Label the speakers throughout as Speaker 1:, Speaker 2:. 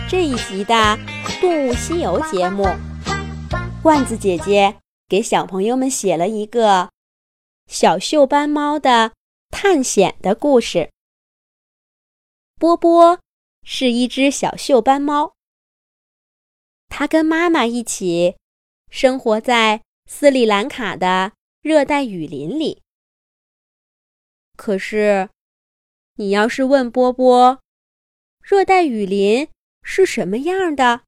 Speaker 1: 这一集的《动物西游》节目，罐子姐姐给小朋友们写了一个小锈斑猫的探险的故事。波波是一只小锈斑猫，它跟妈妈一起生活在斯里兰卡的热带雨林里。可是，你要是问波波，热带雨林是什么样的？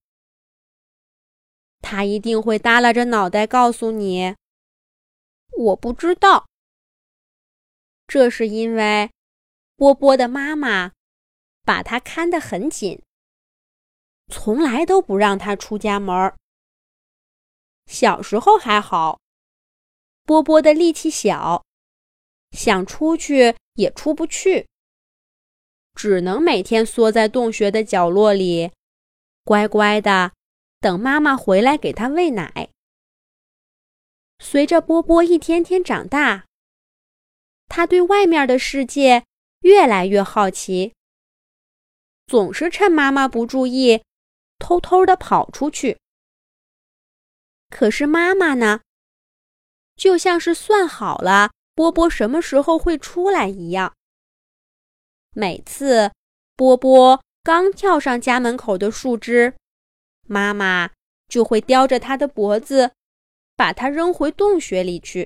Speaker 1: 他一定会耷拉着脑袋告诉你，我不知道。这是因为波波的妈妈把他看得很紧，从来都不让他出家门。小时候还好，波波的力气小，想出去也出不去，只能每天缩在洞穴的角落里，乖乖的等妈妈回来给他喂奶。随着波波一天天长大，他对外面的世界越来越好奇，总是趁妈妈不注意，偷偷地跑出去。可是妈妈呢，就像是算好了波波什么时候会出来一样。每次波波刚跳上家门口的树枝，妈妈就会叼着他的脖子，把他扔回洞穴里去。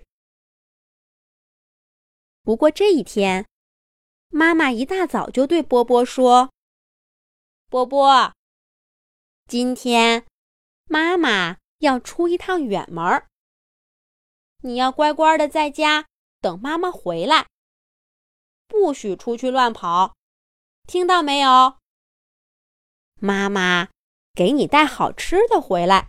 Speaker 1: 不过这一天，妈妈一大早就对波波说：“波波，今天妈妈要出一趟远门，你要乖乖的在家等妈妈回来，不许出去乱跑，听到没有？妈妈给你带好吃的回来。”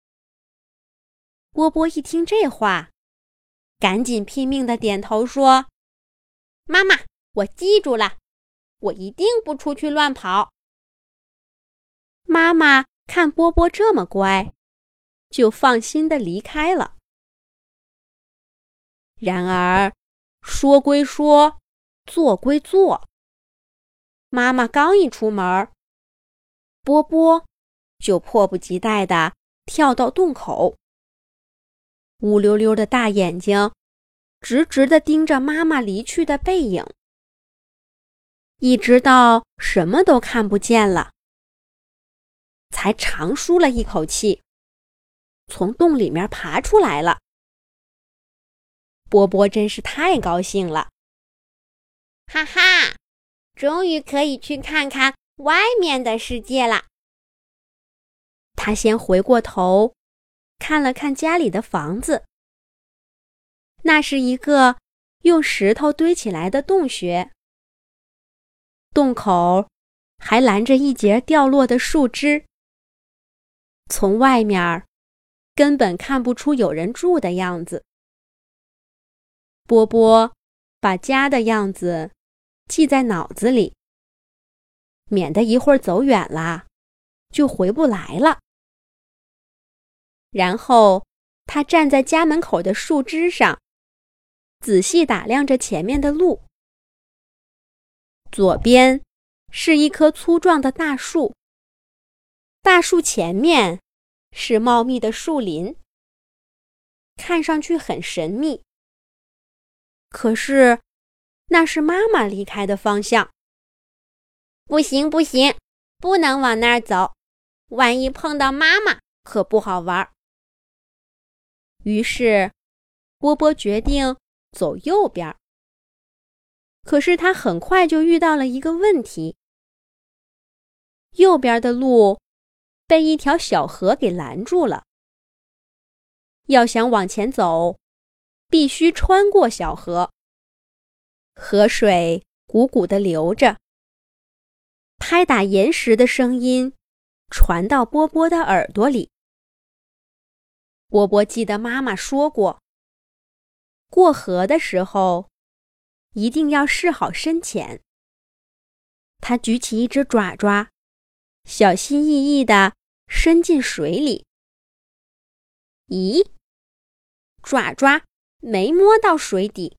Speaker 1: 波波一听这话，赶紧拼命地点头说：“妈妈，我记住了，我一定不出去乱跑。”妈妈看波波这么乖，就放心地离开了。然而，说归说，做归做，妈妈刚一出门，波波就迫不及待地跳到洞口，乌溜溜的大眼睛直直地盯着妈妈离去的背影，一直到什么都看不见了，才长舒了一口气，从洞里面爬出来了。波波真是太高兴了，哈哈，终于可以去看看外面的世界了。他先回过头，看了看家里的房子。那是一个用石头堆起来的洞穴，洞口还拦着一截掉落的树枝，从外面根本看不出有人住的样子。波波把家的样子记在脑子里，免得一会儿走远了就回不来了。然后他站在家门口的树枝上，仔细打量着前面的路。左边是一棵粗壮的大树，大树前面是茂密的树林，看上去很神秘。可是，那是妈妈离开的方向。不行不行，不能往那儿走，万一碰到妈妈可不好玩。于是，波波决定走右边。可是他很快就遇到了一个问题，右边的路被一条小河给拦住了。要想往前走，必须穿过小河，河水汩汩地流着，拍打岩石的声音传到波波的耳朵里。波波记得妈妈说过，过河的时候一定要试好深浅。他举起一只爪爪，小心翼翼地伸进水里。咦，爪爪没摸到水底。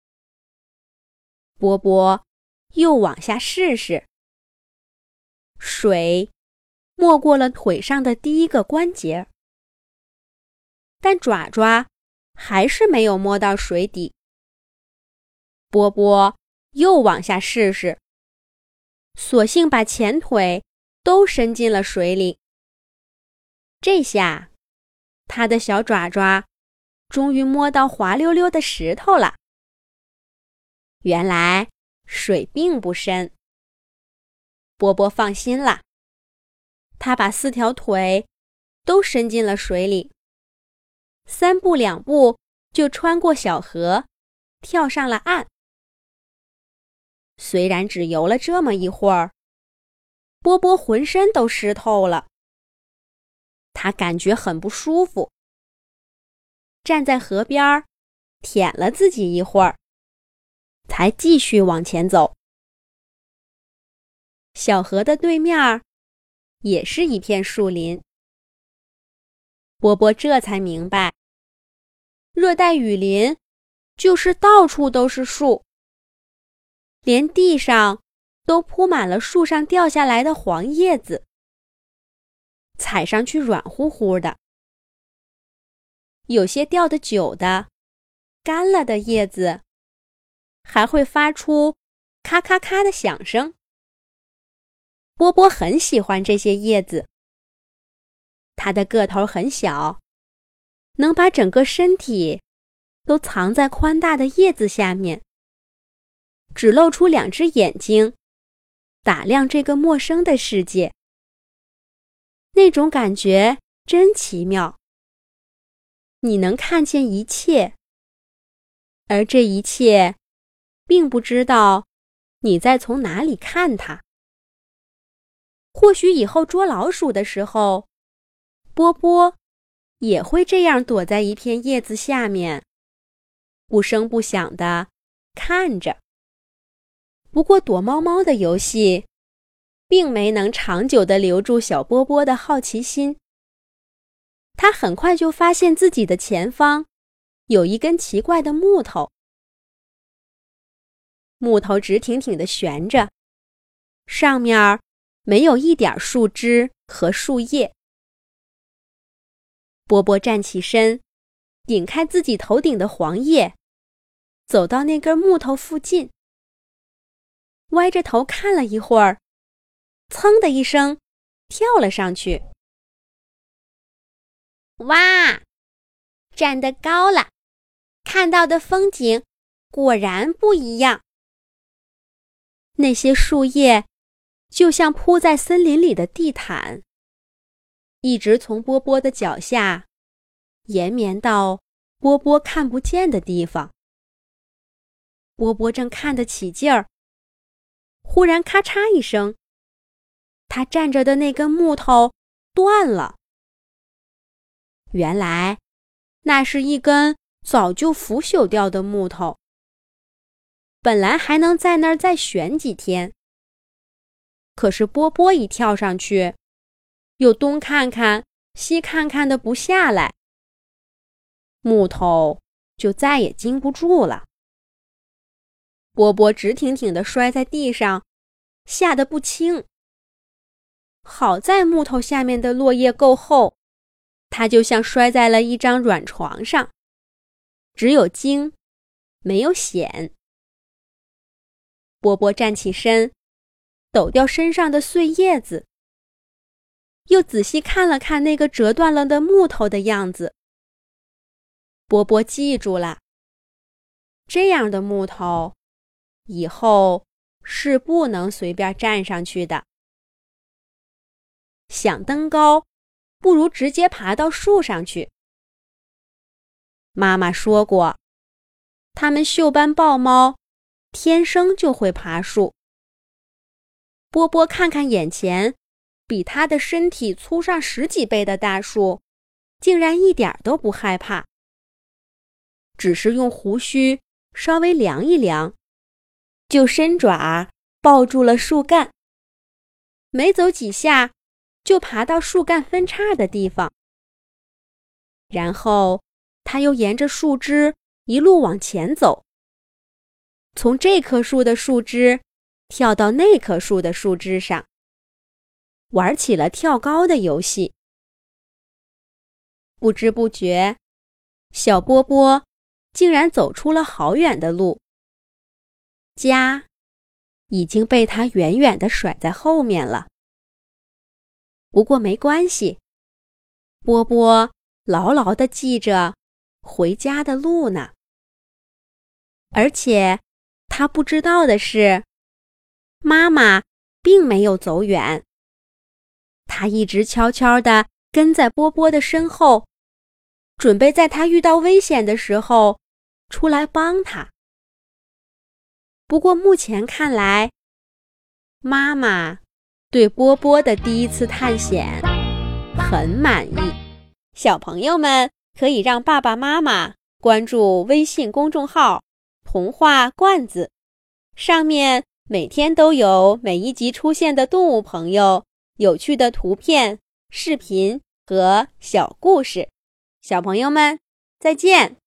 Speaker 1: 波波又往下试试，水没过了腿上的第一个关节，但爪爪还是没有摸到水底。波波又往下试试，索性把前腿都伸进了水里。这下，他的小爪爪终于摸到滑溜溜的石头了。原来水并不深。波波放心了，他把4条腿都伸进了水里，3步2步就穿过小河，跳上了岸。虽然只游了这么一会儿，波波浑身都湿透了，他感觉很不舒服，站在河边舔了自己一会儿，才继续往前走。小河的对面也是一片树林。波波这才明白，热带雨林就是到处都是树，连地上都铺满了树上掉下来的黄叶子，踩上去软乎乎的。有些掉得久的、干了的叶子还会发出咔咔咔的响声。波波很喜欢这些叶子，它的个头很小，能把整个身体都藏在宽大的叶子下面，只露出2只眼睛，打量这个陌生的世界。那种感觉真奇妙，你能看见一切，而这一切并不知道你在从哪里看它。或许以后捉老鼠的时候，波波也会这样躲在一片叶子下面，不声不响地看着。不过躲猫猫的游戏并没能长久地留住小波波的好奇心。他很快就发现自己的前方有一根奇怪的木头，木头直挺挺地悬着，上面没有一点树枝和树叶。波波站起身，顶开自己头顶的黄叶，走到那根木头附近，歪着头看了一会儿，噌的一声跳了上去。哇，站得高了，看到的风景果然不一样。那些树叶就像铺在森林里的地毯，一直从波波的脚下延绵到波波看不见的地方。波波正看得起劲儿，忽然咔嚓一声，他站着的那根木头断了。原来那是一根早就腐朽掉的木头，本来还能在那儿再悬几天，可是波波一跳上去，又东看看西看看的不下来，木头就再也经不住了。波波直挺挺地摔在地上，吓得不轻。好在木头下面的落叶够厚，他就像摔在了一张软床上，只有惊，没有险。波波站起身，抖掉身上的碎叶子，又仔细看了看那个折断了的木头的样子。波波记住了，这样的木头以后是不能随便站上去的。想登高，不如直接爬到树上去。妈妈说过，它们锈斑豹猫天生就会爬树。波波看看眼前比他的身体粗上10几倍的大树，竟然一点都不害怕，只是用胡须稍微量一量，就伸爪抱住了树干，没走几下就爬到树干分叉的地方。然后他又沿着树枝一路往前走，从这棵树的树枝跳到那棵树的树枝上， 玩起了跳高的游戏。不知不觉，小波波竟然走出了好远的路，家已经被他远远地甩在后面了。不过没关系，波波牢牢地记着回家的路呢。而且他不知道的是，妈妈并没有走远，她一直悄悄地跟在波波的身后，准备在他遇到危险的时候出来帮他。不过目前看来，妈妈对波波的第一次探险很满意。小朋友们可以让爸爸妈妈关注微信公众号童话罐子，上面每天都有每一集出现的动物朋友、有趣的图片、视频和小故事。小朋友们，再见。